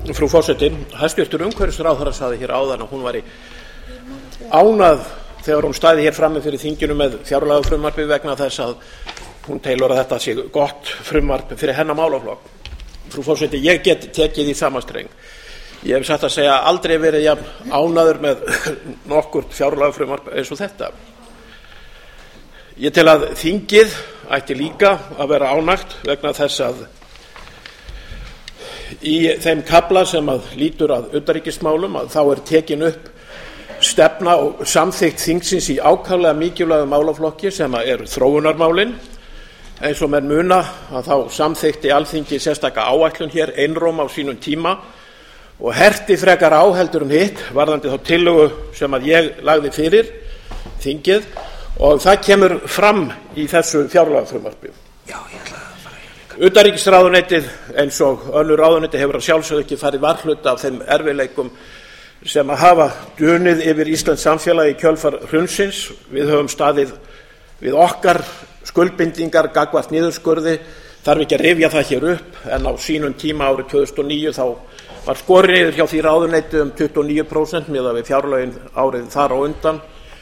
Frú forseti, hæstvirtur umhverfisráðherra sagði hér áðan að hún væri ánægð þegar hún stæði hér frammi fyrir þinginu með fjárlagafrumvarpi vegna þess að hún telur að þetta sé gott frumvarp fyrir hennar málaflokk. Frú forseti, ég get tekið í sama streng. Ég hef satt að segja aldrei verið jafn ánægður með nokkurt fjárlagafrumvarp eins og þetta. Ég tel að þingið ætti líka að vera ánægt vegna þess að í þeim kafla sem lýtur að utanríkismálum þá er tekin upp stefna og samþykkt þingsins í ákaflega mikilvægum málaflokki sem eru þróunarmálin. Eins og menn muna að þá samþykkti Alþingi sérstaka áætlun hér einróma á sínum tíma og herti frekar á heldur hitt varðandi þá tillögu sem ég lagði fyrir þingið og það kemur fram í þessu fjárlagafrumvarpi. Utanríkisráðuneytið eins og önnur ráðuneyti hefur að sjálfsögðu ekki farið varhluta af þeim erfiðleikum sem hafa dunið yfir íslenskt samfélag í kjölfar hrunsins. Við höfum staðið við okkar skuldbindingar gagnvart niðurskurði, þarf ekki að rifja það hér upp, en á sínum tíma árið 2009 þá var skorið niður hjá því ráðuneyti 29% miðað við fjárlögin árið þar á undan,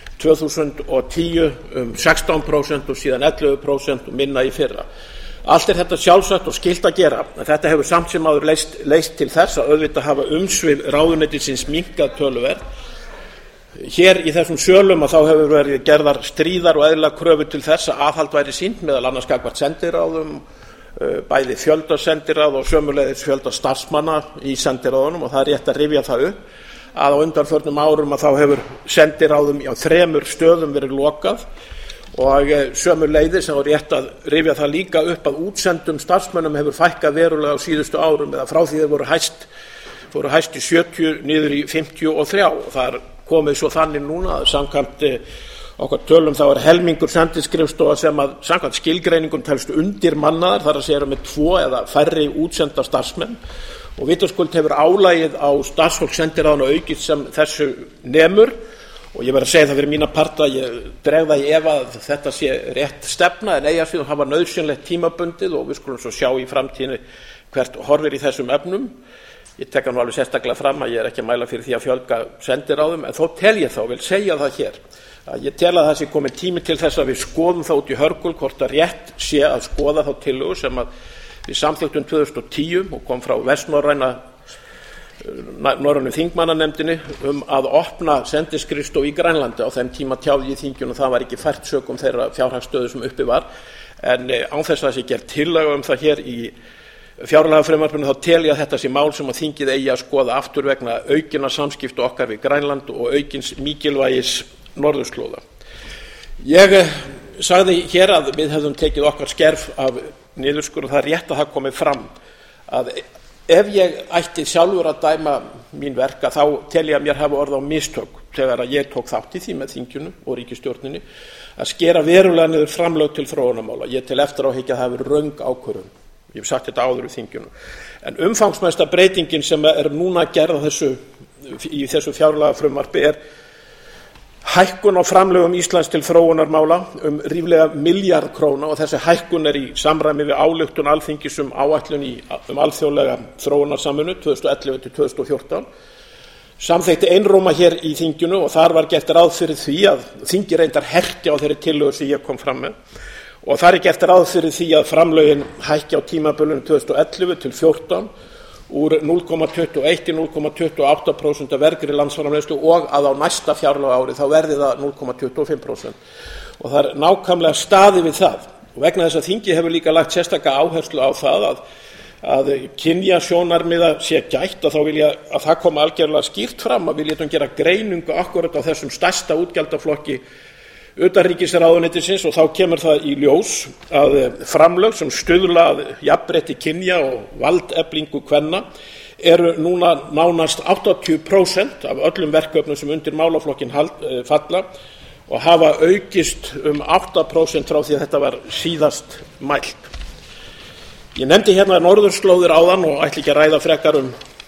2010 16% og síðan 11% og minna í fyrra. Allt er þetta sjálfsagt og skylt að gera, en þetta hefur samt sem áður leyst til þess að auðvitað hafa umsvif ráðuneytisins minnkað töluvert. Hér í þessum sölum þá hefur verið gerðar stríðar og eðlilegar kröfur til þess að aðhald væri sýnt meðal annars gagnvart sendiráðum, bæði fjölda sendiráð og sömuleiðis fjölda starfsmanna í sendiráðunum og það er rétt að rifja það upp að á undanförnum árum þá hefur sendiráðum á 3 stöðum verið lokað og sömuleiðis er rétt að rifja það líka upp að útsendum starfsmönnum hefur fækkað verulega á síðustu árum eða frá því þeir voru hæst í 70 niður í 53 og það er komið svo þannig núna að samkvæmt okkar tölum þá er helmingur sendiskrifstofa sem að samkvæmt skilgreiningum telst undir mannaðar, þar að segja með 2 eða færri útsenda starfsmenn og vitaskuld hefur álagið á starfsfólk sendiráðanna aukist sem þessu nemur. Og ég verð að segja það fyrir mína parta, ég dreg það í efa að þetta sé rétt stefna en eigi að síðan hafa nauðsynlegt tímabundið og við skulum svo sjá í framtíðinni hvert horfir í þessum efnum. Ég tek nú alveg sérstaklega fram að ég er ekki að mæla fyrir því að fjölga sendiráðum en þó tel ég þá, vil segja það hér, að ég tel að það sé komið tími til þess að við skoðum það út í hörgul hvort að rétt sé að skoða þá tillögu sem að við samþykktum 2010 og kom frá norrænu þingmannanefndinni að opna sendiskrifstofu í Grænlandi. Á þeim tíma tjáði ég þinginu og það var ekki fært sökum þeirra fjárhagsstöðu sem uppi var en án þess að það sé gerð tillaga það hér í fjárlagafrumvarpinu þá tel ég að þetta sé mál sem að þingið eigi að skoða aftur vegna aukinna samskipta okkar við Grænland og aukins mikilvægis norðurslóða. Ég sagði hér að við hefðum tekið okkar skerf af niðurskurð og það er rétt að það komi fram að ef ég ætti sjálfur að dæma mín verka þá tel ég að mér hafi orðið á mistök þegar að ég tók þátt í því með þinginu og ríkisstjórninni að skera verulega niður framlög til þróunarmála. Ég tel eftir á að það hafi verið röng ákvörðun. Ég hef sagt þetta áður í þinginu. En umfangsmesta breytingin sem er núna gerð í þessu fjárlagafrumvarpi er hækkun á framlögum Íslands til þróunarmála ríflega milljarð króna og þessi hækkun er í samræmi við ályktun Alþingis áætlun alþjóðlega þróunarsamvinnu 2011 til 2014. Samþykkti einróma hér í þinginu og þar var gert ráð fyrir því að þingi reyndar herti á þeirri tillögu sem ég kom fram með og þar er gert ráð fyrir því að framlögin hækki á tímabilinu 2011 til 2014 úr 0,21 í 0,28% af vergri landsframleiðslu og að á næsta fjárlagaári þá verði það 0,25% og það er nákvæmlega staðið við það og vegna þess að þingið hefur líka lagt sérstaka áherslu á það að kynjasjónarmiða sé gætt þá vil ég að það komi algjörlega skýrt fram að við létum gera greiningu akkurat á þessum stærsta útgjaldaflokki utanríkisráðuneytisins og þá kemur það í ljós að framlög sem stuðla að jafnrétti kynja og valdeflingu kvenna eru núna nánast 80% af öllum verkefnum sem undir málaflokkin falla og hafa aukist 8% frá því að þetta var síðast mælt. Ég nefndi hérna norðurslóðir áðan og ætla ekki að ræða frekar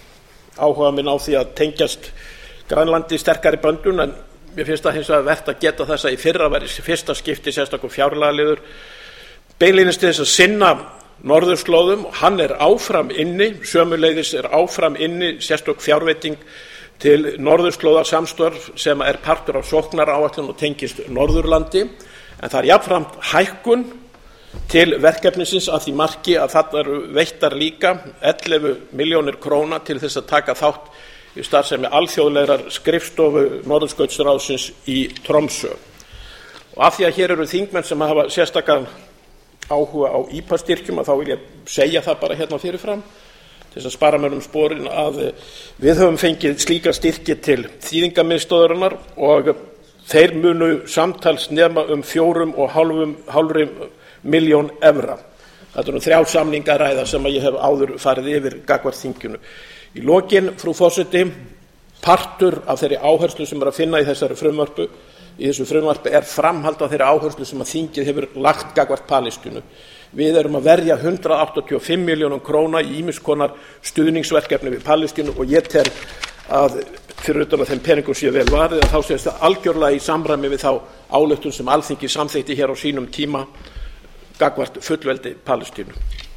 áhuga minn á því að tengjast Grænlandi sterkari böndun en mér finnst það hins vegar vert að geta þess að í fyrra var í fyrsta skipti sérstakur fjárlagaliður beinlínis til þess að sinna norðurslóðum og hann er áfram inni. Sömuleiðis er áfram inni sérstök fjárveiting til norðurslóðasamstarf sem er partur af sóknaráætlun og tengist Norðurlandi, en það er jafnframt hækkun til verkefnisins að því marki að þarna eru veittar líka 11 milljónir króna til þess að taka þátt í starfsemi alþjóðlegrar skrifstofu Norðurskautsráðsins í Tromsö. Og af því að hér eru þingmenn sem hafa sérstakan áhuga á IPA-styrkjum, að þá vil ég segja það bara hérna fyrirfram til þess að spara mér sporin að við höfum fengið slíka styrki til þýðingamiðstöðvarinnar og þeir munu samtals nema 4,5 milljón evra. Þetta eru 3 samninga að ræða sem ég hef áður farið yfir gagnvart þinginu. Í lokin, frú forseti, partur af þeirri áherslu sem er að finna í þessu frumvarpi er framhald af þeirri áherslu sem að þingið hefur lagt gagnvart Palestínu. Við erum að verja 185 milljónum króna í ýmiss konar stuðningsverkefni við Palestínu og ég tel að fyrir utan að þeim peningum sé vel varið að þá sést það algjörlega í samræmi við þá ályktun sem Alþingi samþykkti hér á sínum tíma gagnvart fullveldi Palestínu.